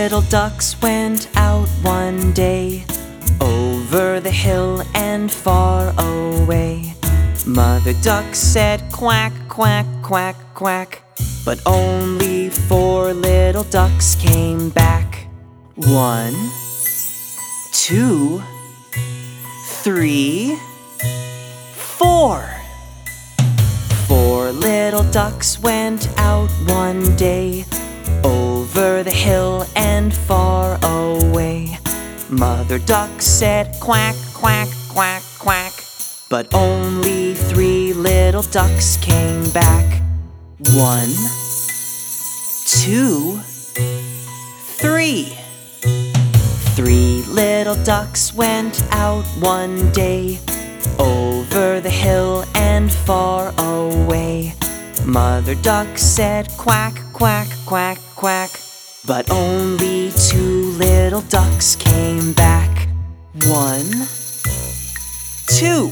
little ducks went out one day, over the hill and far away. Mother duck said quack, quack, quack, quack, but only 4 little ducks came back. 1, 2, 3, 4. 4 little ducks went out one day, over the hill and far away. Mother duck said quack, quack, quack, quack, but only 3 little ducks came back. 1, 2, 3. 3 little ducks went out one day, over the hill and far away. Mother duck said quack, quack, quack, quack, but only 2 little ducks came back. 1, 2.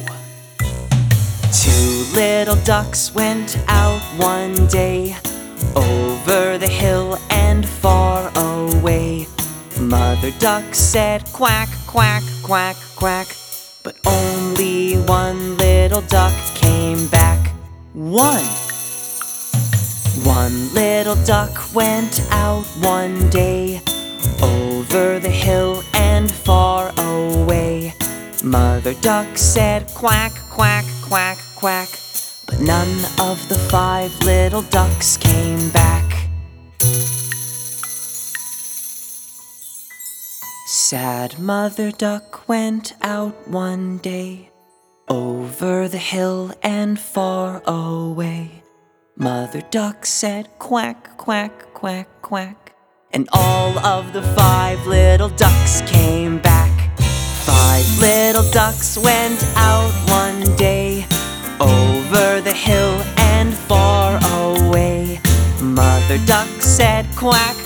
2 little ducks went out one day, over the hill and far away. Mother duck said quack, quack, quack, quack, but only 1 little duck came back. 1 little duck went out one day, over the hill and far away. Mother duck said quack, quack, quack, quack, but none of the 5 little ducks came back. Sad Mother duck went out one day, over the hill and far away. Mother duck said quack, quack, quack, quack, and all of the 5 little ducks came back. 5 little ducks went out one day, over the hill and far away. Mother duck said quack,